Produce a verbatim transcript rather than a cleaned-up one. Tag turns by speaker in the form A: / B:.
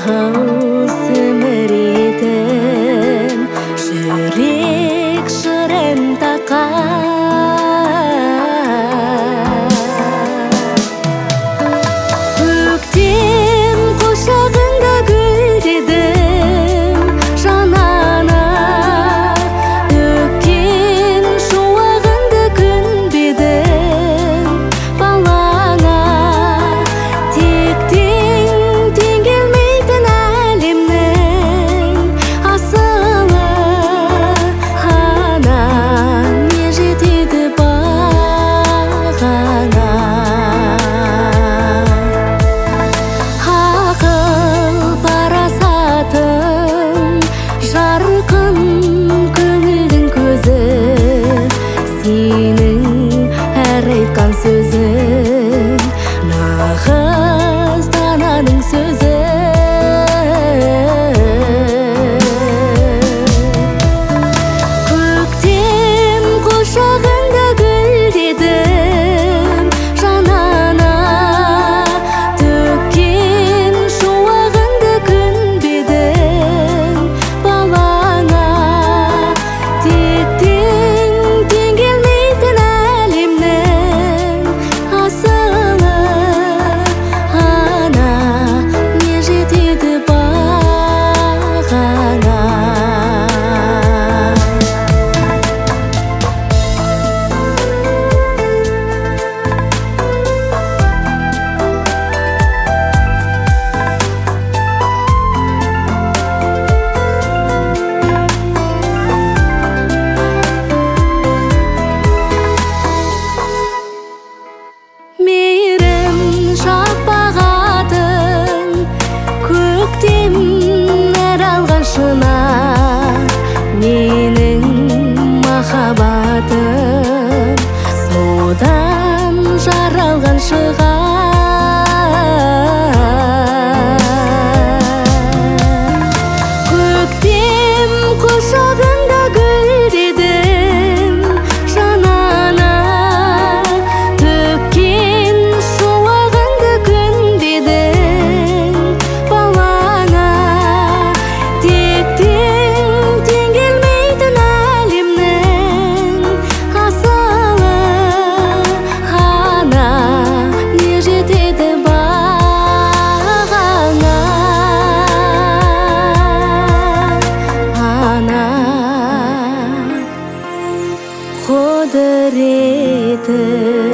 A: ағыл сіміретін жүрек шырын тақар. Көктем құшағында гүлдедім жанана, төккен шуағыңды күнбедім балаңа. Тектен тең келмейтін әлемнің асылы анан не жетеді бағана. Ақыл парасатың жарқын көңілдің көзі, сенің әр айтқан сөзің нағыз дананың сөзі. Көктем құшағында гүлдедім жанана, төккен шуағыңды күнбедім балаңа. Тектен тең келмейтін әлемнің асылы ана, не жетеді бағана. Мейірім шапағатын көктем әр алған шынар, менің махаббатым содан жаралған шығар. Көктем құшағында гүлдедім жанана, төккен шуағыңды күнбедім балаңа. Тектен тең келмейтін әлемнің асылы ана, не жетеді бағана. Ана құдіреті